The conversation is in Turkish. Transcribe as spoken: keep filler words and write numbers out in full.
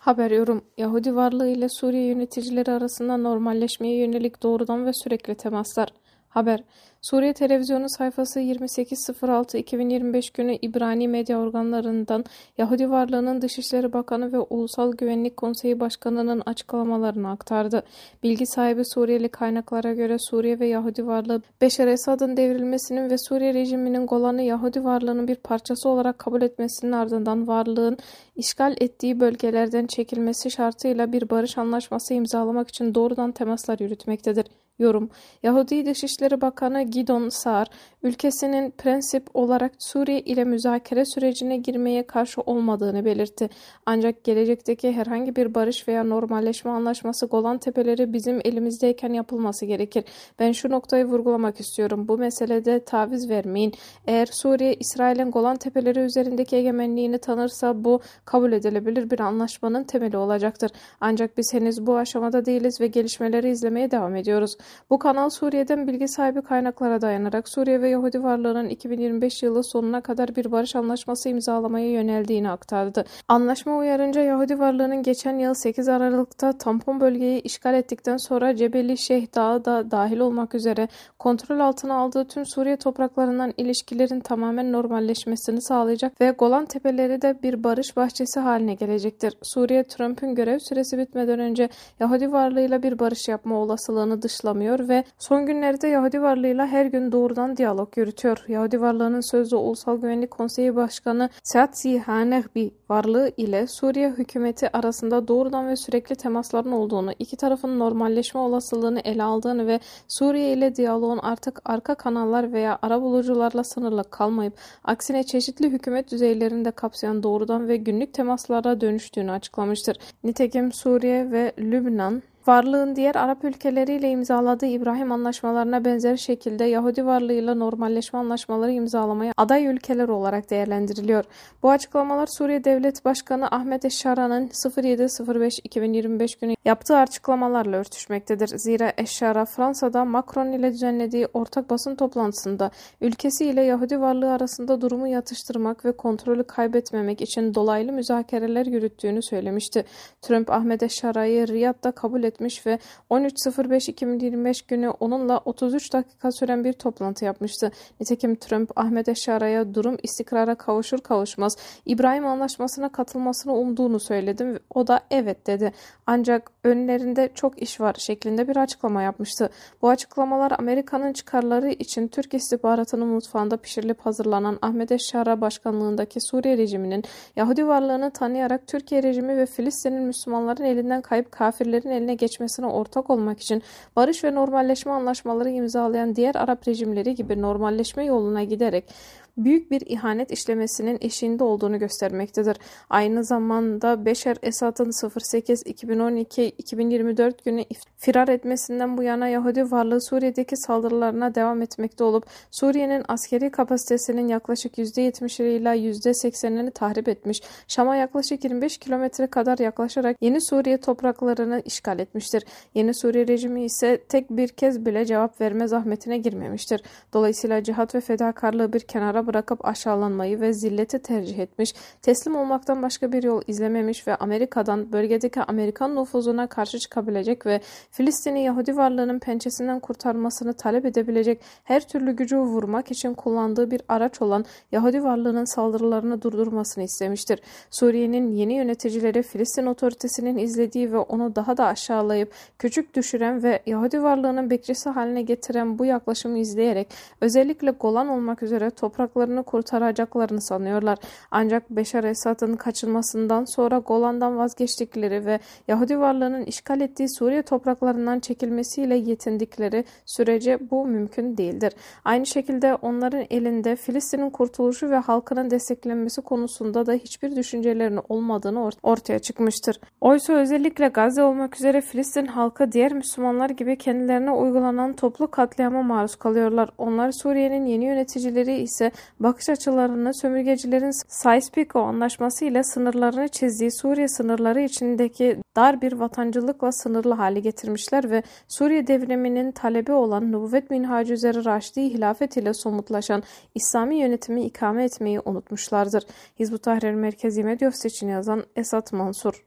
Haber yorum, Yahudi varlığı ile Suriye yöneticileri arasında normalleşmeye yönelik doğrudan ve sürekli temaslar. Haber, Suriye Televizyonu sayfası yirmi sekiz Kasım iki bin yirmi beş günü İbrani medya organlarından Yahudi varlığının Dışişleri Bakanı ve Ulusal Güvenlik Konseyi Başkanı'nın açıklamalarını aktardı. Bilgi sahibi Suriyeli kaynaklara göre Suriye ve Yahudi varlığı Beşar Esad'ın devrilmesinin ve Suriye rejiminin Golan'ı Yahudi varlığının bir parçası olarak kabul etmesinin ardından varlığın işgal ettiği bölgelerden çekilmesi şartıyla bir barış anlaşması imzalamak için doğrudan temaslar yürütmektedir. Yorum, Yahudi Dışişleri Bakanı Gidon Saar, ülkesinin prensip olarak Suriye ile müzakere sürecine girmeye karşı olmadığını belirtti. Ancak gelecekteki herhangi bir barış veya normalleşme anlaşması Golan Tepeleri bizim elimizdeyken yapılması gerekir. Ben şu noktayı vurgulamak istiyorum. Bu meselede taviz vermeyin. Eğer Suriye, İsrail'in Golan Tepeleri üzerindeki egemenliğini tanırsa bu kabul edilebilir bir anlaşmanın temeli olacaktır. Ancak biz henüz bu aşamada değiliz ve gelişmeleri izlemeye devam ediyoruz. Bu kanal Suriye'den bilgi sahibi kaynaklara dayanarak Suriye ve Yahudi varlığının iki bin yirmi beş yılı sonuna kadar bir barış anlaşması imzalamaya yöneldiğini aktardı. Anlaşma uyarınca Yahudi varlığının geçen yıl sekiz Aralık'ta tampon bölgeyi işgal ettikten sonra Cebeli Şeyh Dağı da dahil olmak üzere kontrol altına aldığı tüm Suriye topraklarından ilişkilerin tamamen normalleşmesini sağlayacak ve Golan Tepeleri de bir barış bahçesi haline gelecektir. Suriye, Trump'ın görev süresi bitmeden önce Yahudi varlığıyla bir barış yapma olasılığını dışlamıyor ve son günlerde Yahudi varlığıyla her gün doğrudan diyalog yürütüyor. Yahudi varlığının sözde Ulusal Güvenlik Konseyi Başkanı Sead Zihanehbi varlığı ile Suriye hükümeti arasında doğrudan ve sürekli temasların olduğunu, iki tarafın normalleşme olasılığını ele aldığını ve Suriye ile diyaloğun artık arka kanallar veya arabulucularla sınırlı kalmayıp aksine çeşitli hükümet düzeylerinde kapsayan doğrudan ve günlük temaslara dönüştüğünü açıklamıştır. Nitekim Suriye ve Lübnan varlığın diğer Arap ülkeleriyle imzaladığı İbrahim anlaşmalarına benzer şekilde Yahudi varlığıyla normalleşme anlaşmaları imzalamaya aday ülkeler olarak değerlendiriliyor. Bu açıklamalar Suriye Devlet Başkanı Ahmet Eşşara'nın yedi beş iki bin yirmi beş günü yaptığı açıklamalarla örtüşmektedir. Zira Eşşara Fransa'da Macron ile düzenlediği ortak basın toplantısında ülkesi ile Yahudi varlığı arasında durumu yatıştırmak ve kontrolü kaybetmemek için dolaylı müzakereler yürüttüğünü söylemişti. Trump Ahmet Eşşara'yı Riyad'da kabul etmişti etmiş ve on üç beş iki bin yirmi beş günü onunla otuz üç dakika süren bir toplantı yapmıştı. Nitekim Trump, Ahmet Eşşara'ya durum istikrara kavuşur kavuşmaz İbrahim Anlaşması'na katılmasını umduğunu söyledim. O da evet dedi. Ancak önlerinde çok iş var şeklinde bir açıklama yapmıştı. Bu açıklamalar Amerika'nın çıkarları için Türk istihbaratının mutfağında pişirilip hazırlanan Ahmet Eşşara başkanlığındaki Suriye rejiminin Yahudi varlığını tanıyarak Türkiye rejimi ve Filistin'in Müslümanların elinden kayıp kafirlerin eline geçmesine ortak olmak için barış ve normalleşme anlaşmaları imzalayan diğer Arap rejimleri gibi normalleşme yoluna giderek büyük bir ihanet işlemesinin eşiğinde olduğunu göstermektedir. Aynı zamanda Beşar Esad'ın sekiz iki bin on iki iki bin yirmi dört günü firar etmesinden bu yana Yahudi varlığı Suriye'deki saldırılarına devam etmekte olup Suriye'nin askeri kapasitesinin yaklaşık yüzde yetmişi ile yüzde seksenini tahrip etmiş, Şam'a yaklaşık yirmi beş kilometre kadar yaklaşarak Yeni Suriye topraklarını işgal etmiştir. Yeni Suriye rejimi ise tek bir kez bile cevap verme zahmetine girmemiştir. Dolayısıyla cihat ve fedakarlığı bir kenara bırakıp aşağılanmayı ve zilleti tercih etmiş, teslim olmaktan başka bir yol izlememiş ve Amerika'dan bölgedeki Amerikan nüfuzuna karşı çıkabilecek ve Filistin'i Yahudi varlığının pençesinden kurtarmasını talep edebilecek her türlü gücü vurmak için kullandığı bir araç olan Yahudi varlığının saldırılarını durdurmasını istemiştir. Suriye'nin yeni yöneticileri Filistin otoritesinin izlediği ve onu daha da aşağılayıp küçük düşüren ve Yahudi varlığının bekçisi haline getiren bu yaklaşımı izleyerek özellikle Golan olmak üzere toprak kurtaracaklarını sanıyorlar. Ancak Beşar Esad'ın kaçınmasından sonra Golan'dan vazgeçtikleri ve Yahudi varlığının işgal ettiği Suriye topraklarından çekilmesiyle yetindikleri sürece bu mümkün değildir. Aynı şekilde onların elinde Filistin'in kurtuluşu ve halkının desteklenmesi konusunda da hiçbir düşüncelerinin olmadığını ortaya çıkmıştır. Oysa özellikle Gazze olmak üzere Filistin halkı diğer Müslümanlar gibi kendilerine uygulanan toplu katliama maruz kalıyorlar. Onlar Suriye'nin yeni yöneticileri ise bakış açılarını sömürgecilerin Sykes-Picot Anlaşması ile sınırlarını çizdiği Suriye sınırları içindeki dar bir vatancılıkla sınırlı hale getirmişler ve Suriye devriminin talebi olan nübüvvet minhacı üzere Raşidi hilafet ile somutlaşan İslami yönetimi ikame etmeyi unutmuşlardır. Hizb-ut Tahrir Merkezi Medya Ofisi için yazan Esat Mansur.